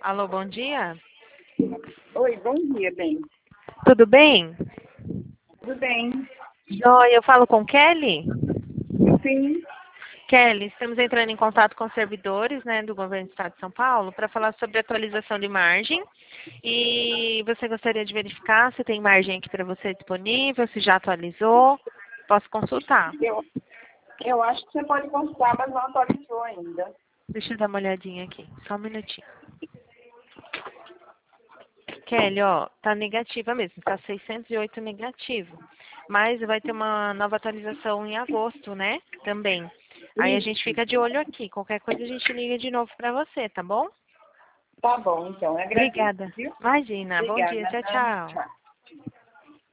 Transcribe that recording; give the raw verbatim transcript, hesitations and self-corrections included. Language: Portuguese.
Alô, bom dia. Oi, bom dia, bem. Tudo bem? Tudo bem? Joia, eu falo com Kelly? Sim. Kelly, estamos entrando em contato com os servidores, né, do Governo do Estado de São Paulo para falar sobre atualização de margem. E você gostaria de verificar se tem margem aqui para você disponível, se já atualizou? Posso consultar? Eu, eu acho que você pode consultar, mas não atualizou ainda. Deixa eu dar uma olhadinha aqui, só um minutinho. Kelly, ó, tá negativa mesmo, tá seiscentos e oito negativo. Mas vai ter uma nova atualização em agosto, né? Também. Aí a gente fica de olho aqui. Qualquer coisa a gente liga de novo pra você, tá bom? Tá bom, então. Eu agradeço, Obrigada. viu? Imagina. Bom dia. Obrigada. Tchau, tchau. Tchau.